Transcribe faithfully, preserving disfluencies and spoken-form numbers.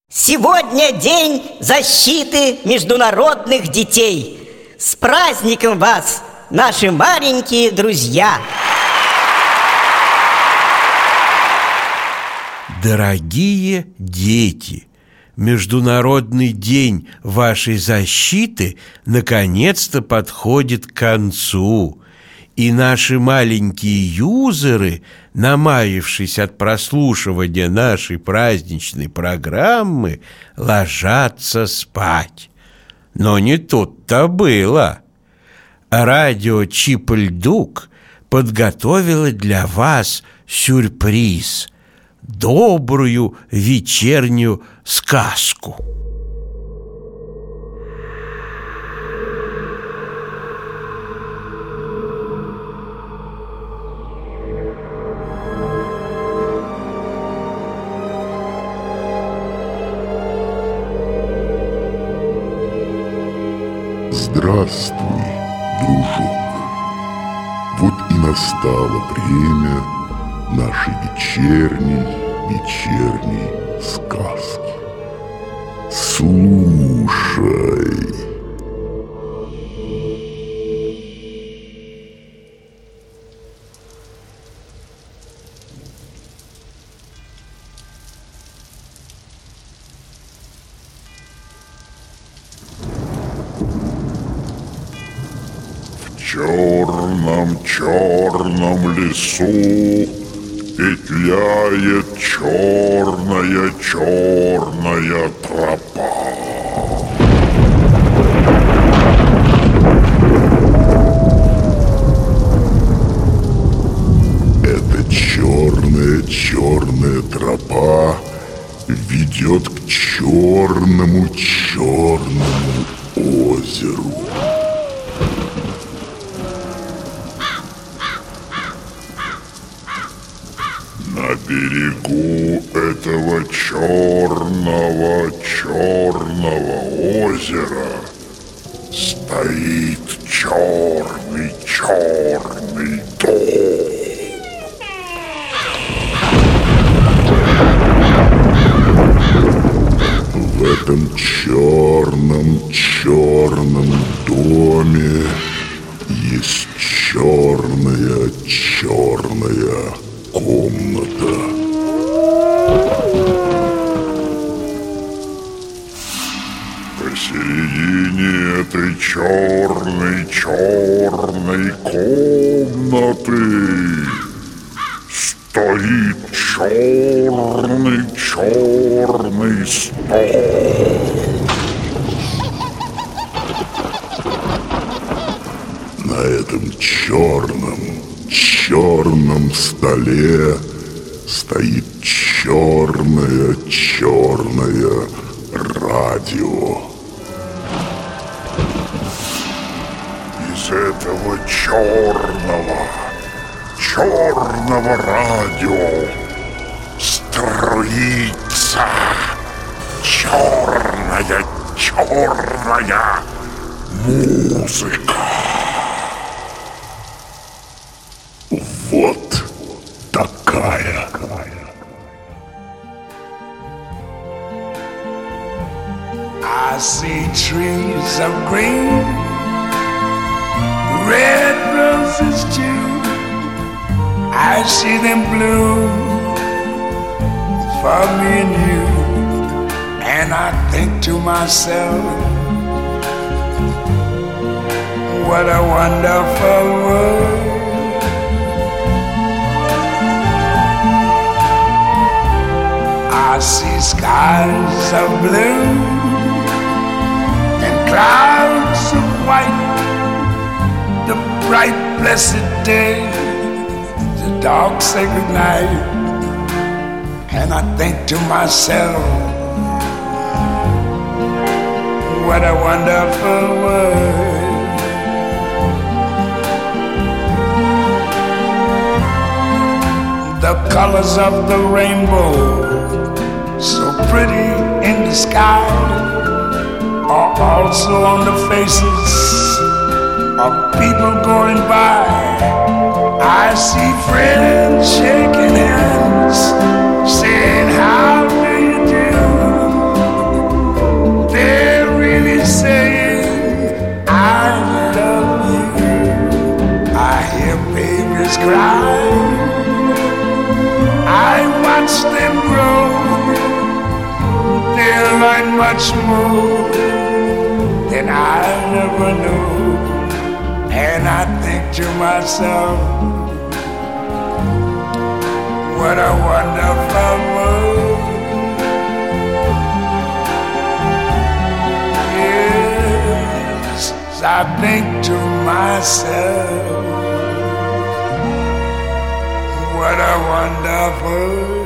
Сегодня день защиты международных детей. С праздником вас, наши маленькие друзья! Дорогие дети, Международный день вашей защиты наконец-то подходит к концу. И наши маленькие юзеры, намаявшись от прослушивания нашей праздничной программы, ложатся спать. Но не тут-то было. Радио Чип-Ль-Дук подготовило для вас сюрприз – добрую вечернюю сказку. Здравствуй, дружок. Вот и настало время нашей вечерней, вечерней сказки. Слушай. В черном-черном лесу петляет черная-черная тропа. Эта черная-черная тропа ведет к черному-черному озеру. На берегу этого черного-черного озера стоит черный-черный дом. В этом черном-черном доме есть черная-черная комната. Посередине этой черной-черной комнаты стоит черный-черный стол. На этом черном черном столе стоит черное-черное радио. Из этого черного, черного радио струится черная-черная музыка. Вот такая. I see trees of green, red roses too. I see them bloom for me and you. And I think to myself, what a wonderful world. I see skies of blue and clouds of white, the bright blessed day, the dark sacred night. And I think to myself, what a wonderful world. The colors of the rainbow, so pretty in the sky, are also on the faces of people going by. I see friends shaking hands, saying, how do you do? much more than I ever knew. And I think to myself, what a wonderful world. Yes, I think to myself, what a wonderful